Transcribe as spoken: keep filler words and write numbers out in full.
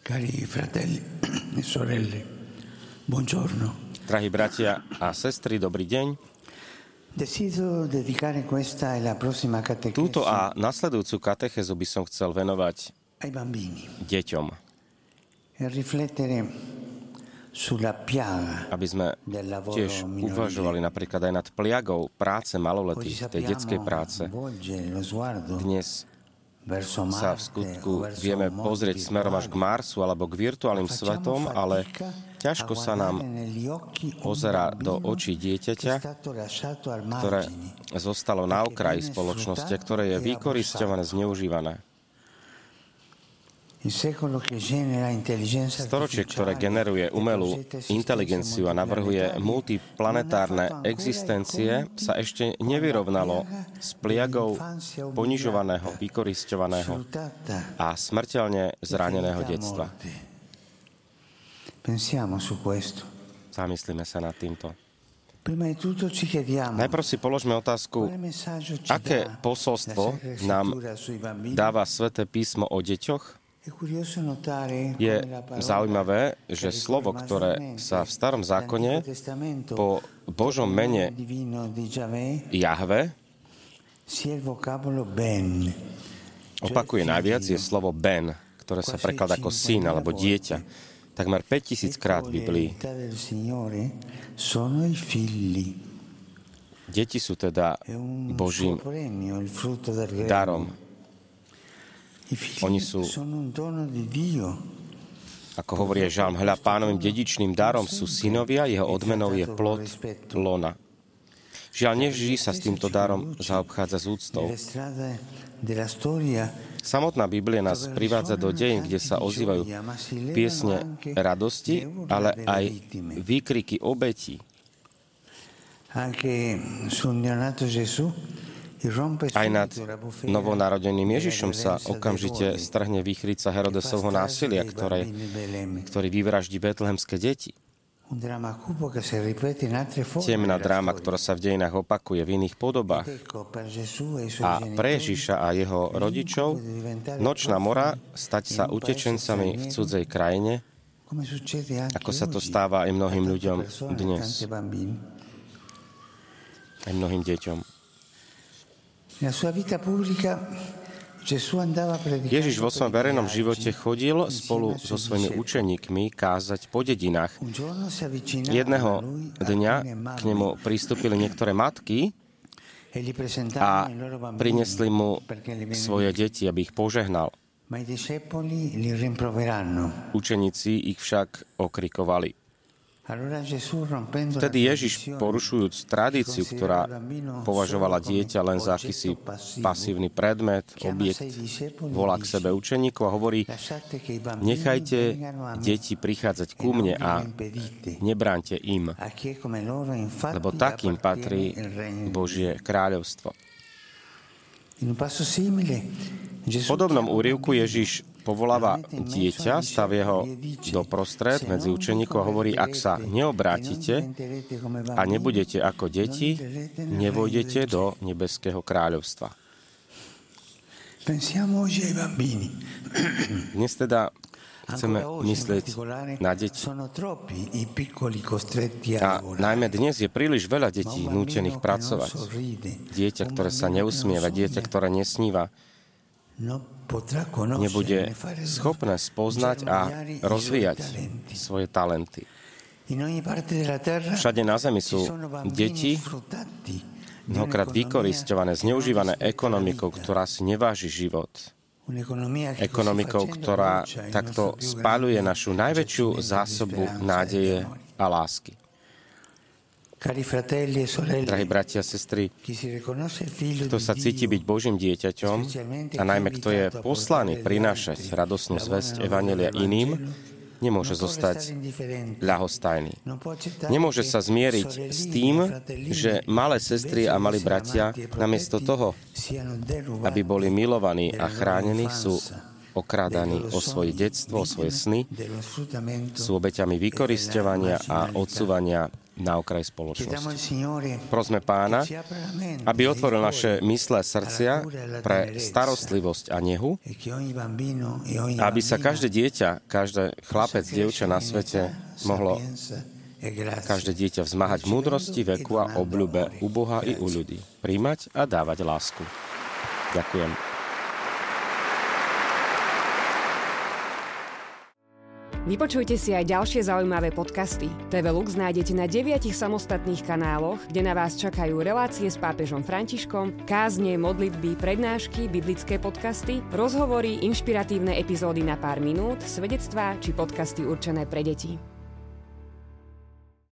Cari fratelli e sorelle, buongiorno. Drahí bratia a sestry, dobrý deň. Desidero dedicare questa e la prossima catechesi Túto a nasledujúcu katechezu by som chcel venovať ai bambini deťom, e riflettere sulla piaga aby sme del lavoro tiež uvažovali minorile. napríklad aj nad pliagou práce maloletých, tej detskej práce. volge lo sguardo Dnes verso sa v Marte skutku o verso vieme mondi pozrieť smerom až k virtuali. Marsu alebo k virtuálnym svetom, ale ťažko sa nám pozerá do očí dieťaťa, ktoré zostalo na okraji spoločnosti, ktoré je vykorisťované, zneužívané. Storočie, ktoré generuje umelú inteligenciu a navrhuje multiplanetárne existencie, sa ešte nevyrovnalo s pliagou ponižovaného, vykorisťovaného a smrteľne zraneného detstva. Zamyslíme sa nad týmto. Najprv si položme otázku, aké posolstvo nám dáva Sväté písmo o deťoch. Je zaujímavé, že slovo, ktoré sa v Starom zákone po Božom mene Jahve opakuje najviac, je slovo Ben, ktoré sa prekladá ako syn alebo dieťa. Takmer päťtisíc krát v Biblii. Deti sú teda Božím darom. Oni sú, ako hovorí Žalm, hľa, Pánovým dedičným darom sú synovia, jeho odmenou je plod lona. Žiaľ, neží sa s týmto darom zaobchádza s úctou. Samotná Biblia nás privádza do dejín, kde sa ozývajú piesne radosti, ale aj výkriky obetí. Aj nad novonarodeným Ježišom sa okamžite strhne výchrica Herodesovho násilia, ktoré, ktorý vyvraždí betlehemské deti. Temná dráma, ktorá sa v dejinách opakuje v iných podobách. A pre Ježiša a jeho rodičov nočná mora stať sa utečencami v cudzej krajine, ako sa to stáva aj mnohým ľuďom dnes. Aj mnohým deťom. Ježiš vo svojom verejnom živote chodil spolu so svojimi učeníkmi kázať po dedinách. Jedného dňa k nemu pristúpili niektoré matky a priniesli mu svoje deti, aby ich požehnal. Učeníci ich však okrikovali. Vtedy Ježiš, porušujúc tradíciu, ktorá považovala dieťa len za akýsi pasívny predmet, objekt, volá k sebe učeníkov a hovorí: nechajte deti prichádzať ku mne a nebráňte im, lebo takým patrí Božie kráľovstvo. V podobnom úryvku Ježiš povoláva dieťa, stavie ho doprostred medzi učeníkov a hovorí: ak sa neobrátite a nebudete ako deti, nevojdete do nebeského kráľovstva. Dnes teda chceme myslieť na deti. A najmä dnes je príliš veľa detí nútených pracovať. Dieťa, ktoré sa neusmieva, dieťa, ktoré nesníva, nebude schopné spoznať a rozvíjať svoje talenty. Všade na zemi sú deti, mnohokrát vykorisťované, zneužívané ekonomikou, ktorá si neváži život. Ekonomikou, ktorá takto spaľuje našu najväčšiu zásobu nádeje a lásky. Drahí bratia a sestry, kto sa cíti byť Božím dieťaťom a najmä kto je poslaný prinášať radosnú zvesť evanjelia iným, nemôže zostať ľahostajný. Nemôže sa zmieriť s tým, že malé sestry a malí bratia namiesto toho, aby boli milovaní a chránení, sú okrádaní o svoje detstvo, o svoje sny, sú obeťami vykorisťovania a odsúvania na okraj spoločnosti. Prosme Pána, aby otvoril naše mysle a srdcia pre starostlivosť a nehu, aby sa každé dieťa, každé chlapec, dievča na svete mohlo každé dieťa vzmáhať v múdrosti, veku a obľúbe u Boha i u ľudí. Príjmať a dávať lásku. Ďakujem. Vypočujte si aj ďalšie zaujímavé podcasty. té vé Lux nájdete na deviatich samostatných kanáloch, kde na vás čakajú relácie s pápežom Františkom, kázne, modlitby, prednášky, biblické podcasty, rozhovory, inšpiratívne epizódy na pár minút, svedectvá či podcasty určené pre deti.